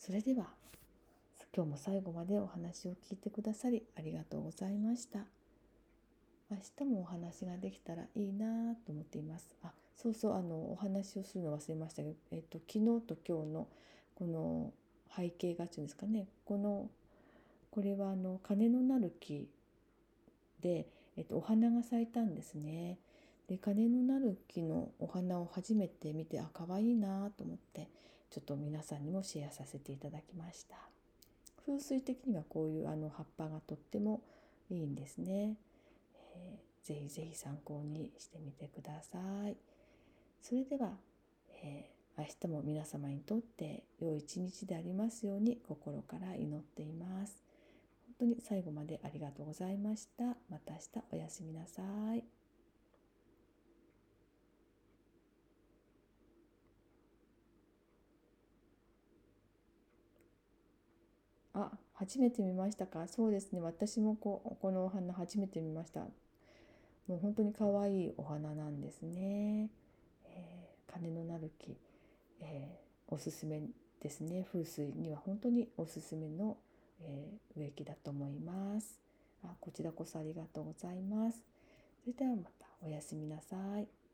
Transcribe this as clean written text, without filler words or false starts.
それでは今日も最後までお話を聞いてくださりありがとうございました。明日もお話ができたらいいなと思っています。そうそう、お話をするの忘れましたけど、昨日と今日のこの背景画っていうんですかね、これは鐘のなる木で、お花が咲いたんですね。で、鐘のなる木のお花を初めて見て、可愛いなと思って、ちょっと皆さんにもシェアさせていただきました。風水的にはこういう葉っぱがとってもいいんですね。ぜひぜひ参考にしてみてください。それでは、明日も皆様にとって良い一日でありますように心から祈っています。本当に最後までありがとうございました。また明日おやすみなさい。初めて見ましたか？そうですね。私もこのお花初めて見ました。もう本当に可愛いお花なんですね。鐘のなる木、おすすめですね。風水には本当におすすめの、植木だと思います。こちらこそありがとうございます。それではまたおやすみなさい。